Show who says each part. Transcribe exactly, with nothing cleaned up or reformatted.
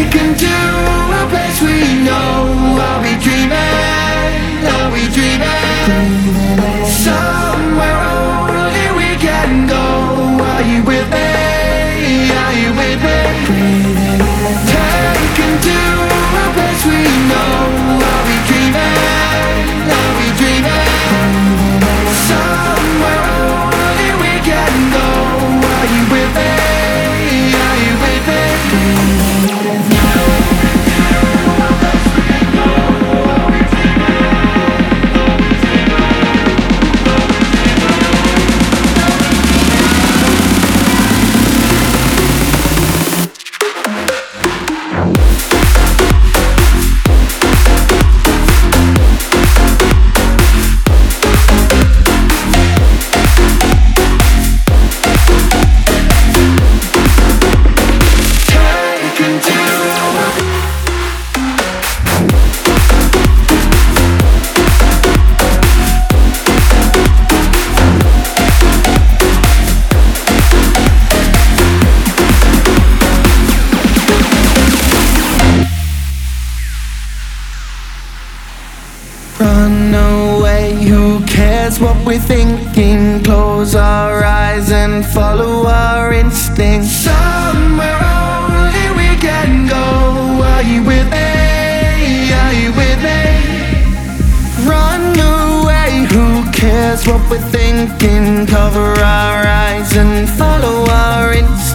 Speaker 1: taken to a place we know. Are we dreaming? Are we dreaming? Somewhere only we can go. Are you with me? Are you with me? Taken to a place we know. Are we dreaming? Are we dreaming? Somewhere only we can go. Are you with me? Are you with me? Run away, who cares what we're thinking? Close our eyes and follow our instincts. Somewhere only we can go. Are you with me? Are you with me? Run away, who cares what we're thinking? Cover our eyes and follow our instincts.